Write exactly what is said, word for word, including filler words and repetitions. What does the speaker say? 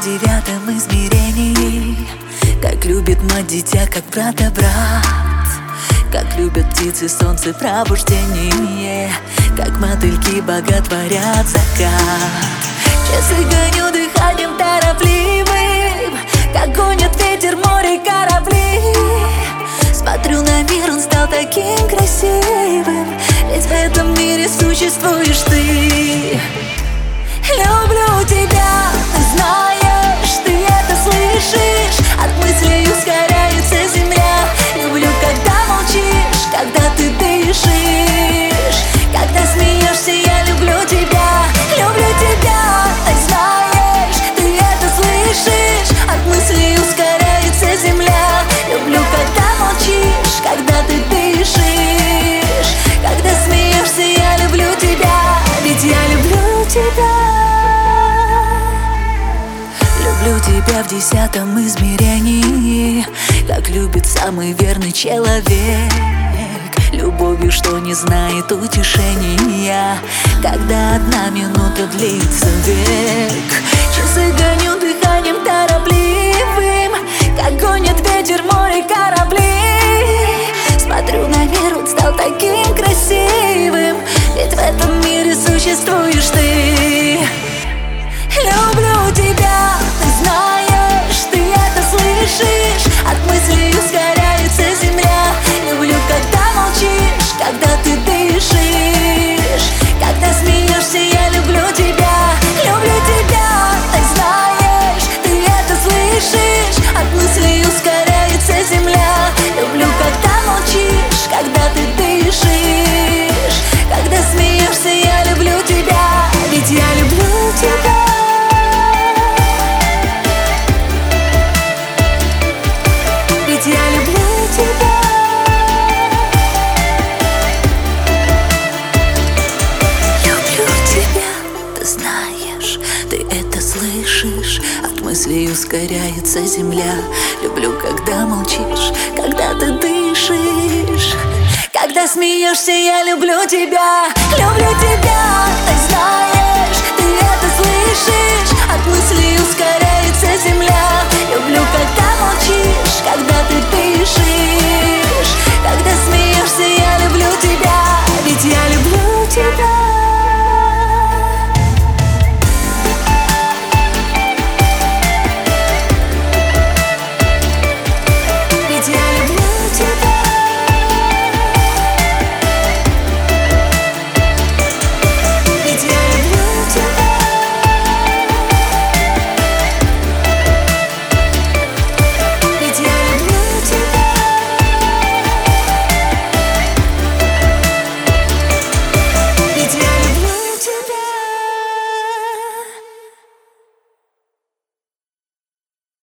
девятом измерении. Как любит мать дитя, как брата брат. Как любят птицы солнце пробуждение. Как мотыльки боготворят закат. Часы гоню дыханием торопливым. Как гонит ветер, море, корабли. Смотрю на мир, он стал таким красивым. Ведь в этом мире существуешь ты. Люблю тебя, ты знаешь, ты это слышишь. От мыслей ускоряется земля. Люблю, когда молчишь, когда ты дышишь. Когда смеешься, я люблю тебя. Люблю тебя, ты знаешь, ты это слышишь. От мыслей ускоряется земля. Люблю, когда молчишь, когда ты дышишь. Когда смеешься, я люблю тебя. Ведь я люблю тебя. Люблю тебя в десятом измерении. Как любит самый верный человек. Любовью, что не знает утешения. Когда одна минута длится век. Часы гоню дыханием торопливым. Как гонит ветер, море, корабли. Смотрю на мир, он стал таким красивым. Ведь в этом мире существуешь ты. Люблю тебя, ты знаешь, ты это слышишь. От мыслей ускоряется земля. Люблю, когда молчишь, когда ты дышишь. Когда смеешься, я люблю тебя. Люблю тебя, ты знаешь, ты это слышишь. От мыслей ускоряется земля. Люблю, когда молчишь, когда ты дышишь. Когда смеешься, я люблю тебя. Ведь я люблю тебя. Я люблю тебя. Люблю тебя, ты знаешь, ты это слышишь. От мыслей ускоряется земля. Люблю, когда молчишь, когда ты дышишь. Когда смеешься, я люблю тебя. Люблю тебя, ты знаешь, ты это слышишь. От мыслей